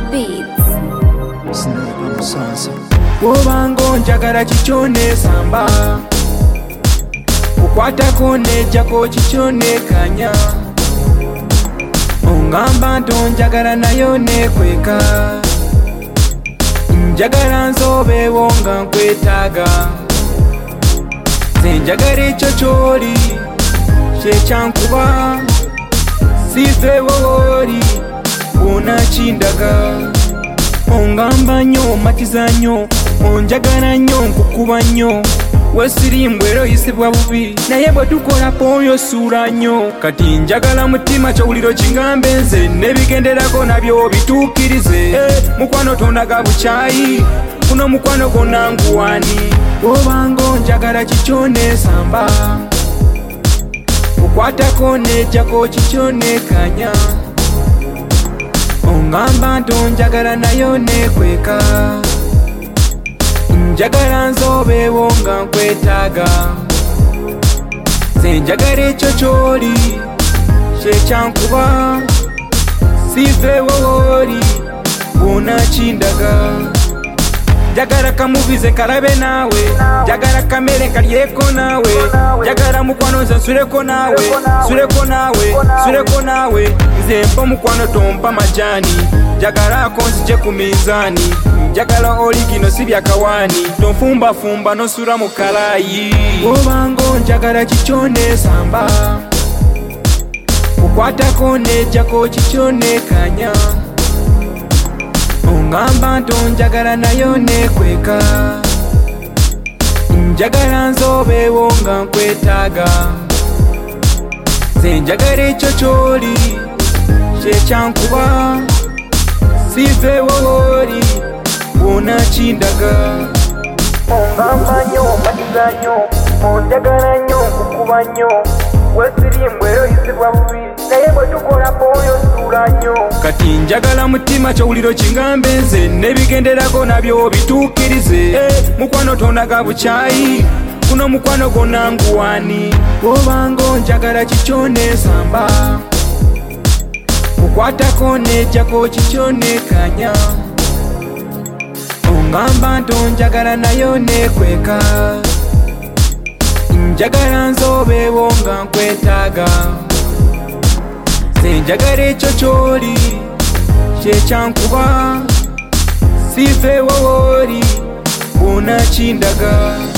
Beats. Obango njagala kichone samba kukwatako nejjako kichone kanya ongamba ntonjagala nayo nekweka njagala nsobeewo nga nkwetaaga senjagala ekyo kyoli kyekyankuba siveewo wooli bwonakindaga ongamba nnyo matiza nnyo onjagala nnyo nkukuba nnyo wesirimbwa era oyisibwa bubi naye bwe tukola pooyo suula nnyo kati njagala mutima kyowuliro kingambe nze nebigenderako nabyo bituukirize mukwano tondaga bukyayi kuno mukwano gonna nguwani obango njagala kikyone samba kukwatako nejjako kikyone kanya ongamba ntonjagala nayo nekweka njagala nsobeewo nga nkwetaaga senjagala ekyo kyoli kyekyankuba siveewo wooli bwonakindaga njagala kamuvize kalabe naawe njagala kamere nkalyeko naawe njagala mukwano nze nsuleko naawe nze mpa mukwano tompa majaani njagalaako nzije ku minzaani njagala oligino si byakawaani tonfumbafumba nosula mu kalaayi obango njagala kikyone samba kukwatako nejjako kikyone kanya ongamba ntonjagala nayo nekweka njagala nsobeewo nga nkwetaaga senjagala ekyo kyoli kyekyankuba siveewo wooli bwonakindaga ongamba nnyo matiza nnyo onjagala nnyo nkukuba nnyo wesirimbwa era oyisibwa bubi naye bwe tukola pooyo suula nnyo kati njagala mutima kyowuliro kingambe nze nebigenderako nabyo bituukirize mukwano tondaga bukyayi kuno mukwano gonna nguwani obango njagala kikyone samba kukwatako nejjako kikyone kanya ongamba ntonjagala nayo nekweka njagala nsobeewo nga nkwetaaga senjagala ekyo kyoli kyekyankuba siveewo wooli bwonakindaga